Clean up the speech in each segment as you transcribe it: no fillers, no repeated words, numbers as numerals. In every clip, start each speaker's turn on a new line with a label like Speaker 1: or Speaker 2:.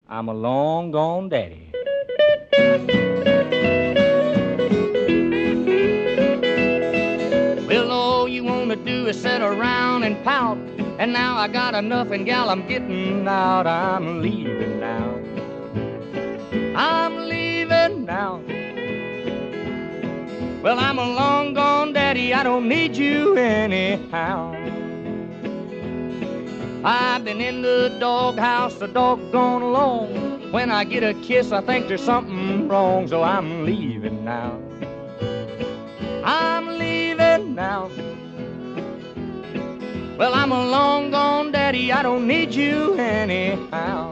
Speaker 1: I'm a long gone daddy. Well, all you wanna do is sit around and pout. And now I got enough, and gal, I'm getting out. I'm leaving now. I'm leaving now. Well, I'm a long gone daddy. I don't need you anyhow. I've been in the doghouse so doggone long. When I get a kiss, I think there's something wrong. So I'm leaving now. I'm leaving now. Well, I'm a long gone daddy, I don't need you anyhow.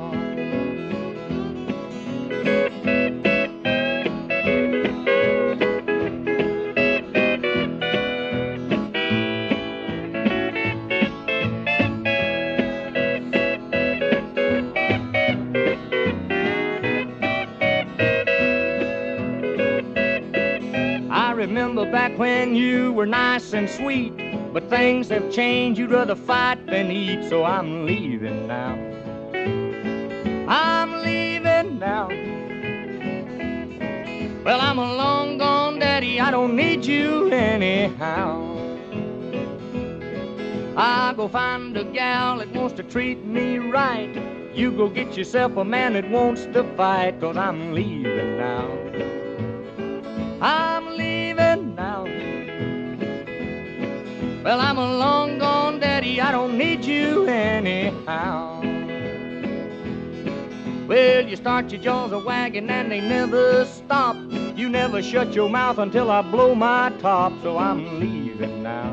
Speaker 1: I remember back when you were nice and sweet, but things have changed, you'd rather fight than eat, so I'm leaving now. I'm leaving now. Well, I'm a long gone daddy, I don't need you anyhow. I'll go find a gal that wants to treat me right. You go get yourself a man that wants to fight, 'cause I'm leaving now. I'm leaving now. Well, I'm a long gone daddy, I don't need you anyhow. Well, you start your jaws a wagging and they never stop. You never shut your mouth until I blow my top, so I'm leaving now.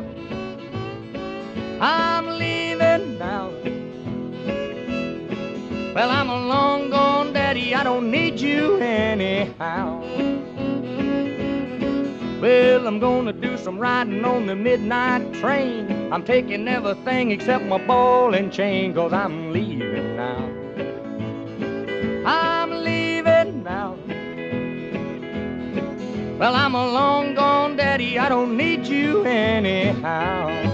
Speaker 1: I'm leaving now. Well, I'm a long gone daddy, I don't need you anyhow. Well, I'm gonna do some riding on the midnight train. I'm taking everything except my ball and chain, 'cause I'm leaving now. I'm leaving now. Well, I'm a long gone daddy, I don't need you anyhow.